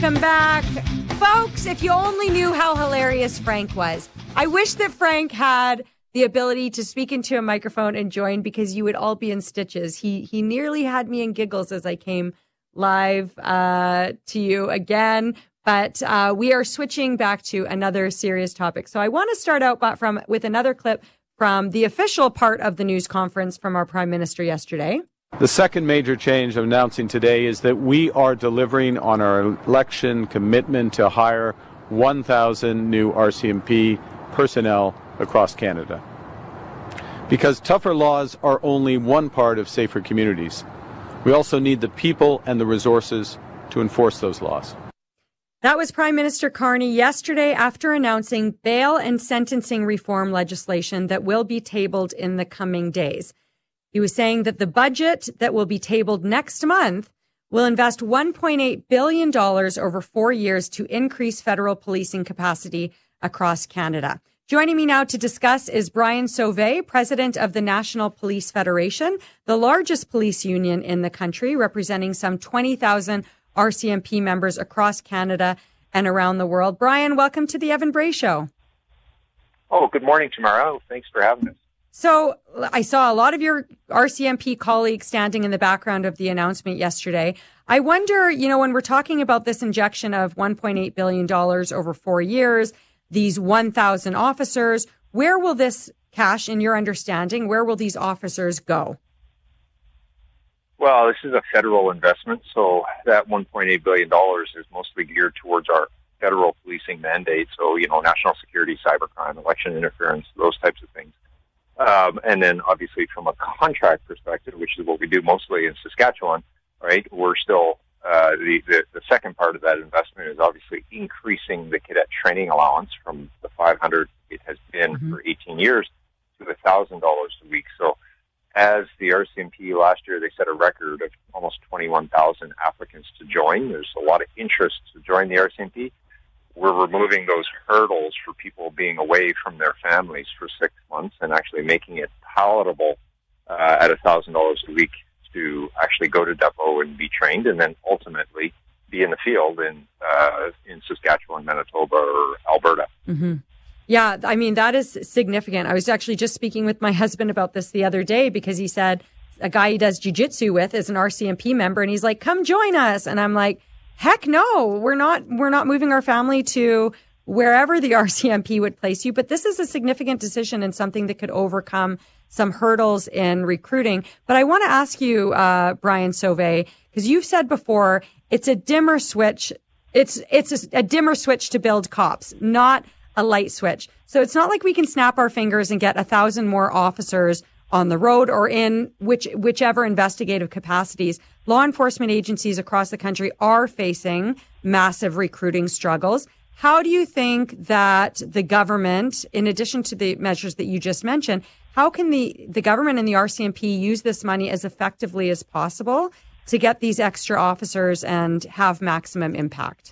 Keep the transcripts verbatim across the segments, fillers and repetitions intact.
Welcome back. Folks, if you only knew how hilarious Frank was. I wish that Frank had the ability to speak into a microphone and join, because you would all be in stitches. He he nearly had me in giggles as I came live uh, to you again. But uh, we are switching back to another serious topic. So I want to start out but from with another clip from the official part of the news conference from our Prime Minister yesterday. The second major change I'm announcing today is that we are delivering on our election commitment to hire one thousand new R C M P personnel across Canada. Because tougher laws are only one part of safer communities. We also need the people and the resources to enforce those laws. That was Prime Minister Carney yesterday after announcing bail and sentencing reform legislation that will be tabled in the coming days. He was saying that the budget that will be tabled next month will invest one point eight billion dollars over four years to increase federal policing capacity across Canada. Joining me now to discuss is Brian Sauvé, president of the National Police Federation, the largest police union in the country, representing some twenty thousand R C M P members across Canada and around the world. Brian, welcome to the Evan Bray Show. Oh, good morning, Tamara. Thanks for having us. So I saw a lot of your R C M P colleagues standing in the background of the announcement yesterday. I wonder, you know, when we're talking about this injection of one point eight billion dollars over four years, these one thousand officers, where will this cash, in your understanding, where will these officers go? Well, this is a federal investment, so that one point eight billion dollars is mostly geared towards our federal policing mandate. So, you know, national security, cybercrime, election interference, those types of things. Um, and then obviously from a contract perspective, which is what we do mostly in Saskatchewan, right, we're still, uh, the, the, the second part of that investment is obviously increasing the cadet training allowance from the five hundred it has been mm-hmm. for eighteen years to one thousand dollars a week. So as the R C M P last year, they set a record of almost twenty-one thousand applicants to join. There's a lot of interest to join the R C M P. We're removing those hurdles for people being away from their families for six months and actually making it palatable uh, at one thousand dollars a week to actually go to depot and be trained and then ultimately be in the field in uh, in Saskatchewan, Manitoba, or Alberta. Mm-hmm. Yeah, I mean, that is significant. I was actually just speaking with my husband about this the other day because he said a guy he does jiu-jitsu with is an R C M P member, and he's like, come join us. And I'm like, heck no, we're not, we're not moving our family to wherever the R C M P would place you. But this is a significant decision and something that could overcome some hurdles in recruiting. But I want to ask you, uh, Brian Sauvé, because you've said before, it's a dimmer switch. It's, it's a, a dimmer switch to build cops, not a light switch. So it's not like we can snap our fingers and get a thousand more officers on the road or in which, whichever investigative capacities. Law enforcement agencies across the country are facing massive recruiting struggles. How do you think that the government, in addition to the measures that you just mentioned, how can the, the government and the R C M P use this money as effectively as possible to get these extra officers and have maximum impact?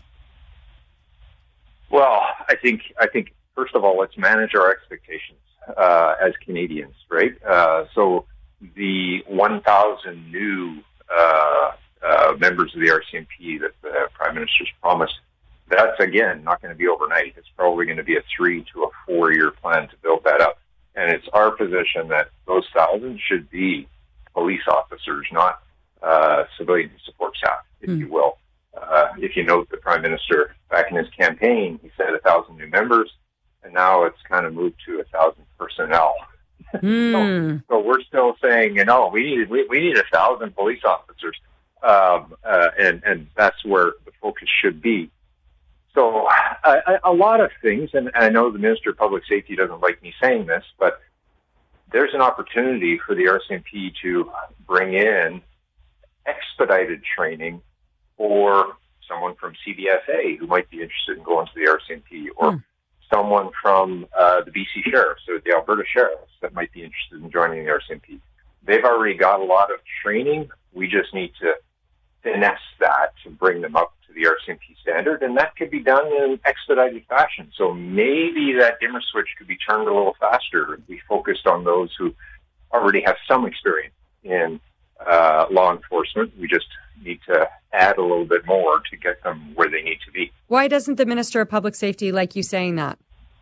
Well, I think, I think first of all, let's manage our expectations uh, as Canadians, right? Uh, so the one thousand new uh, uh, members of the R C M P that the Prime Minister's promised, that's, again, not going to be overnight. It's probably going to be a three to a four-year plan to build that up. And it's our position that those thousands should be police officers, not uh, civilian support staff, if mm. you will. Uh, if you note, the Prime Minister, back in his campaign, he said a thousand new members, and now it's kind of moved to a thousand personnel. Mm. so, so we're still saying, you know, we need we, we need a thousand police officers, um, uh, and and that's where the focus should be. So I, I, a lot of things, and I know the Minister of Public Safety doesn't like me saying this, but there's an opportunity for the R C M P to bring in expedited training or someone from C B S A who might be interested in going to the R C M P, or mm. someone from uh, the B C Sheriffs or the Alberta Sheriffs that might be interested in joining the R C M P. They've already got a lot of training. We just need to finesse that to bring them up to the R C M P standard, and that could be done in expedited fashion. So maybe that dimmer switch could be turned a little faster if we focused on those who already have some experience in uh, law enforcement. We just need to add a little bit more to get them where they need to be. Why doesn't the Minister of Public Safety like you saying that?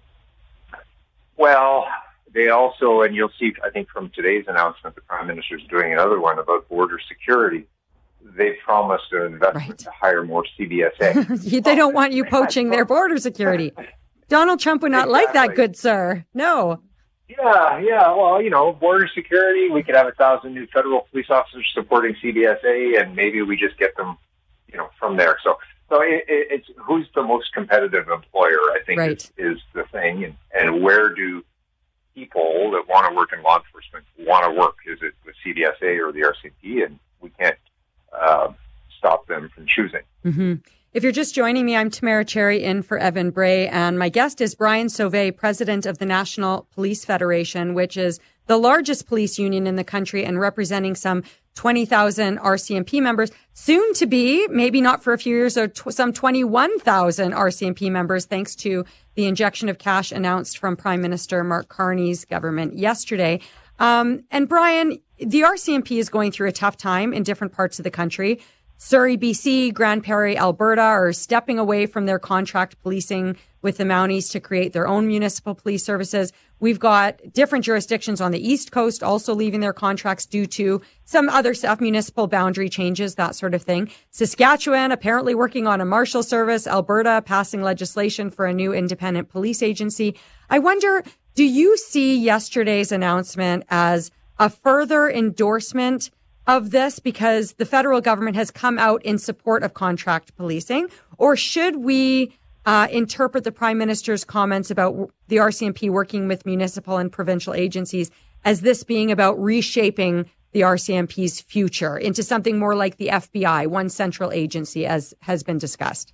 Well, they also, and you'll see, I think from today's announcement, the Prime Minister is doing another one about border security. They promised an investment right. to hire more C B S A. They don't want you poaching their border security. Donald Trump would not exactly. like that, good sir. No. Yeah, yeah. Well, you know, border security, we could have a thousand new federal police officers supporting C B S A, and maybe we just get them, you know, from there. So, so it, it, it's who's the most competitive employer, I think, right. is, is the thing. And, and where do people that want to work in law enforcement want to work? Is it with C B S A or the R C M P? And we can't uh, stop them from choosing. Mm-hmm. If you're just joining me, I'm Tamara Cherry in for Evan Bray, and my guest is Brian Sauvé, president of the National Police Federation, which is the largest police union in the country and representing some twenty thousand R C M P members, soon to be, maybe not for a few years, or t- some twenty-one thousand R C M P members, thanks to the injection of cash announced from Prime Minister Mark Carney's government yesterday. Um, and Brian, the R C M P is going through a tough time in different parts of the country. Surrey, B C, Grande Prairie, Alberta are stepping away from their contract policing with the Mounties to create their own municipal police services. We've got different jurisdictions on the East Coast also leaving their contracts due to some other stuff, municipal boundary changes, that sort of thing. Saskatchewan apparently working on a marshal service. Alberta passing legislation for a new independent police agency. I wonder, do you see yesterday's announcement as a further endorsement of this because the federal government has come out in support of contract policing? Or should we uh, interpret the Prime Minister's comments about the R C M P working with municipal and provincial agencies as this being about reshaping the R C M P's future into something more like the F B I, one central agency, as has been discussed?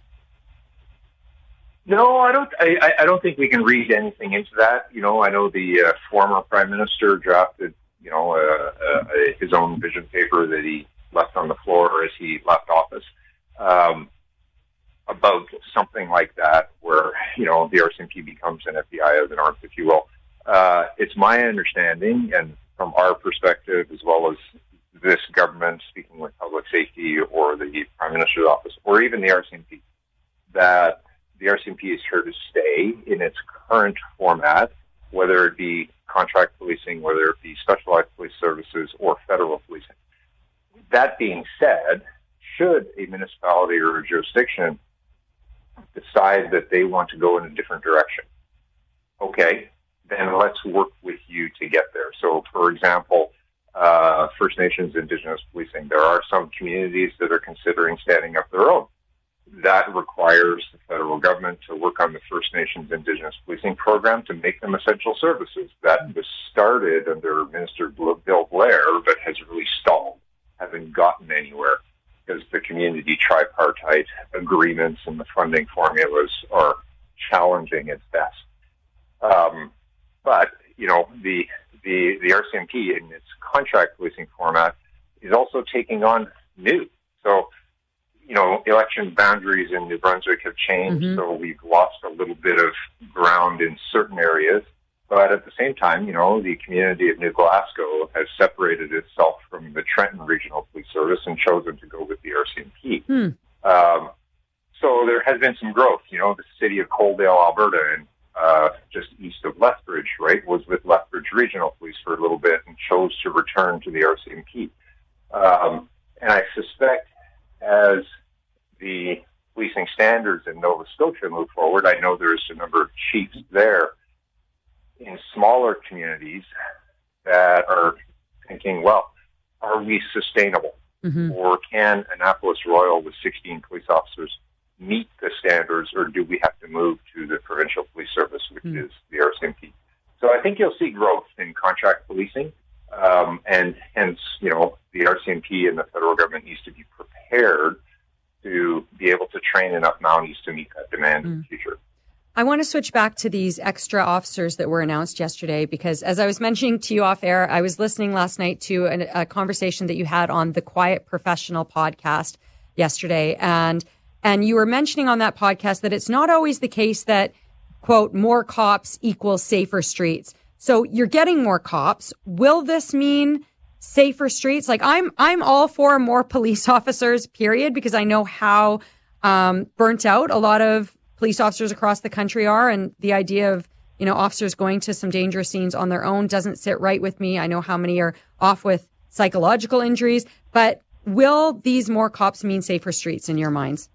No, I don't. I, I don't think we can read anything into that. You know, I know the uh, former Prime Minister drafted you know, uh, uh, his own vision paper that he left on the floor as he left office, um, about something like that, where, you know, the R C M P becomes an F B I of the North, if you will. Uh, it's my understanding, and from our perspective, as well as this government speaking with public safety or the Prime Minister's office, or even the R C M P, that the R C M P is here to stay in its current format, whether it be contract policing, whether it be specialized police services or federal policing. That being said, should a municipality or a jurisdiction decide that they want to go in a different direction, okay, then let's work with you to get there. So, for example, uh, First Nations Indigenous policing, there are some communities that are considering standing up their own. That requires the federal government to work on the First Nations Indigenous policing program to make them essential services. That was started under Minister Bill Blair, but has really stalled, haven't gotten anywhere, because the community tripartite agreements and the funding formulas are challenging at best. Um, but, you know, the, the, the R C M P in its contract policing format is also taking on new. So, you know, election boundaries in New Brunswick have changed, mm-hmm. so we've lost a little bit of ground in certain areas. But at the same time, you know, the community of New Glasgow has separated itself from the Trenton Regional Police Service and chosen to go with the R C M P. Hmm. Um, so there has been some growth. You know, the city of Coaldale, Alberta, and uh, just east of Lethbridge, right, was with Lethbridge Regional Police for a little bit and chose to return to the R C M P. Um, and I suspect as the policing standards in Nova Scotia move forward, I know there's a number of chiefs there in smaller communities that are thinking, well, are we sustainable? Mm-hmm. Or can Annapolis Royal with sixteen police officers meet the standards, or do we have to move to the provincial police service, which mm-hmm. is the R C M P? So I think you'll see growth in contract policing, um, and hence, you know, the R C M P and the federal government needs to be prepared to be able to train enough Mounties to meet that demand mm. in the future. I want to switch back to these extra officers that were announced yesterday, because as I was mentioning to you off air, I was listening last night to a, a conversation that you had on the Quiet Professional podcast yesterday. And, and you were mentioning on that podcast that it's not always the case that, quote, more cops equals safer streets. So you're getting more cops. Will this mean safer streets. Like I'm, I'm all for more police officers, period, because I know how um, burnt out a lot of police officers across the country are. And the idea of, you know, officers going to some dangerous scenes on their own doesn't sit right with me. I know how many are off with psychological injuries, but will these more cops mean safer streets in your minds?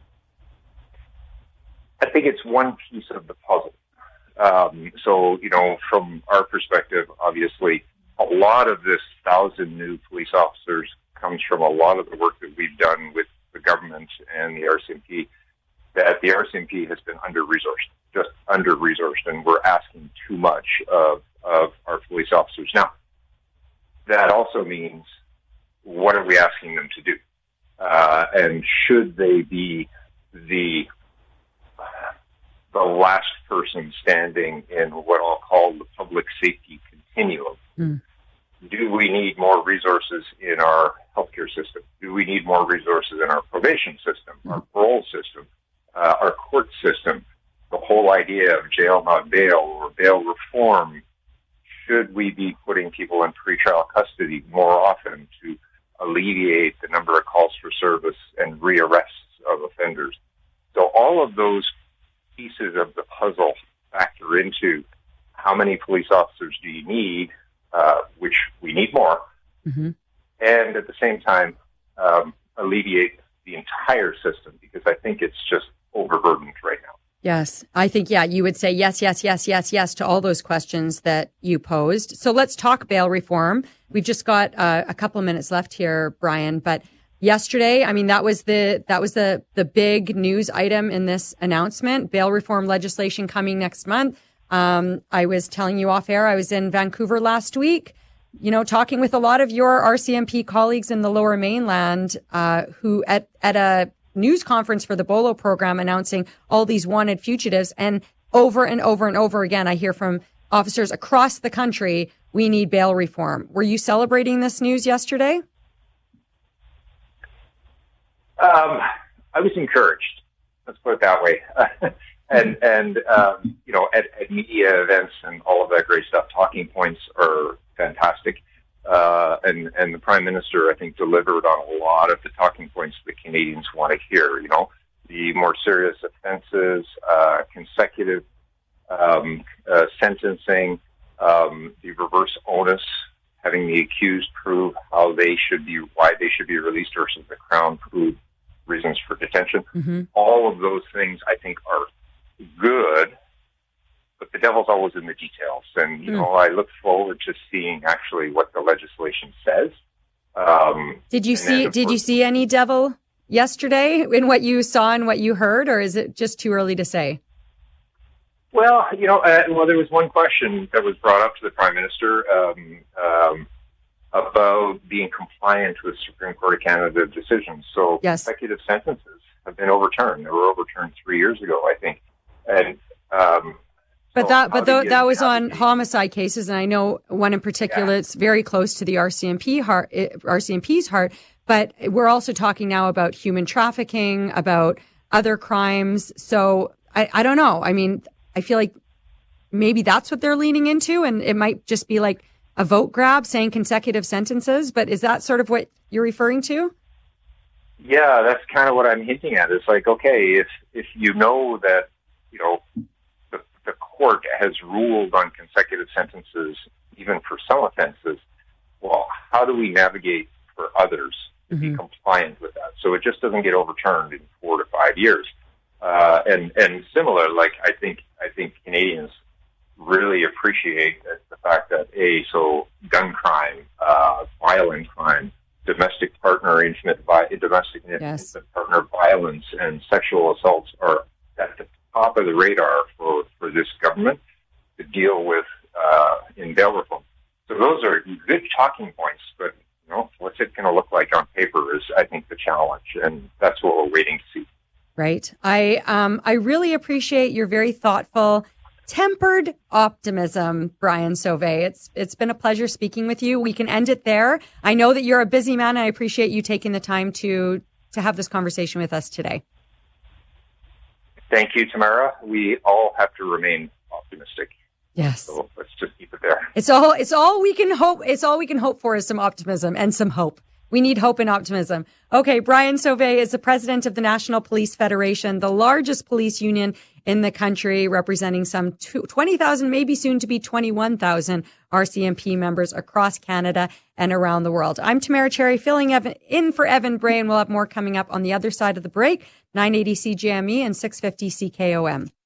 I think it's one piece of the puzzle. Um, so, you know, from our perspective, obviously, a lot of this thousand new police officers comes from a lot of the work that we've done with the government and the R C M P, that the R C M P has been under-resourced, just under-resourced, and we're asking too much of, of our police officers. Now, that also means, what are we asking them to do? Uh, and should they be the the last person standing in what I'll call the public safety continuum? Mm. Do we need more resources in our healthcare system? Do we need more resources in our probation system, mm. our parole system, uh, our court system? The whole idea of jail, not bail, or bail reform. Should we be putting people in pretrial custody more often to alleviate the number of calls for service and rearrests of offenders? So all of those pieces of the puzzle factor into how many police officers do you need, uh, which we need more, mm-hmm. and at the same time um, alleviate the entire system, because I think it's just overburdened right now. Yes, I think, yeah, you would say yes, yes, yes, yes, yes to all those questions that you posed. So let's talk bail reform. We've just got uh, a couple of minutes left here, Brian, but yesterday, I mean, that was the that was the the big news item in this announcement. Bail reform legislation coming next month. Um, I was telling you off air, I was in Vancouver last week, you know, talking with a lot of your R C M P colleagues in the Lower Mainland, uh, who at at a news conference for the BOLO program announcing all these wanted fugitives, and over and over and over again, I hear from officers across the country, we need bail reform. Were you celebrating this news yesterday? Um, I was encouraged. Let's put it that way. and, and, um, you know, at, at media events and all of that great stuff, talking points are fantastic. Uh, and, and the Prime Minister, I think, delivered on a lot of the talking points that Canadians want to hear. You know, the more serious offenses, uh, consecutive, um, uh, sentencing, um, the reverse onus, having the accused prove how they should be, why they should be released versus the Crown prove reasons for detention. Mm-hmm. All of those things, I think, are good, but the devil's always in the details. And, you mm. know, I look forward to seeing actually what the legislation says. Um, did you see, did course, you see any devil yesterday in what you saw and what you heard, or is it just too early to say? Well, you know, uh, well, there was one question that was brought up to the Prime Minister, um, um, about being compliant with Supreme Court of Canada decisions. So yes. Consecutive sentences have been overturned. They were overturned three years ago, I think. And, um, But so that, but th- that was on homicide cases, and I know one in particular. Yeah. It's very close to the R C M P heart, R C M P's heart. But we're also talking now about human trafficking, about other crimes. So I, I don't know. I mean, I feel like maybe that's what they're leaning into, and it might just be like a vote grab, saying consecutive sentences. But is that sort of what you're referring to? Yeah, that's kind of what I'm hinting at. It's like, okay, if if you know that, you know, the court has ruled on consecutive sentences, even for some offenses, well, how do we navigate for others to mm-hmm. be compliant with that? So it just doesn't get overturned in four to five years. Uh, and, and similar, like, I think, I think Canadians really appreciate the fact that, A, so gun crime, uh, violent crime, domestic partner, intimate, vi- domestic yes. intimate partner violence, and sexual assaults are at the top of the radar for, for this government to deal with uh, in bail reform. So those are good talking points, but you know, what's it going to look like on paper is, I think, the challenge, and that's what we're waiting to see. Right. I um I really appreciate your very thoughtful, tempered optimism, Brian Sauvé. It's it's been a pleasure speaking with you. We can end it there. I know that you're a busy man, and I appreciate you taking the time to to have this conversation with us today. Thank you, Tamara. We all have to remain optimistic. Yes. So let's just keep it there. It's all, it's all we can hope. It's all we can hope for is some optimism and some hope. We need hope and optimism. Okay. Brian Sauvé is the president of the National Police Federation, the largest police union in the country, representing some twenty thousand, maybe soon to be twenty-one thousand R C M P members across Canada and around the world. I'm Tamara Cherry, filling Evan, in for Evan Bray, and we'll have more coming up on the other side of the break. nine eighty C J M E and six fifty C K O M.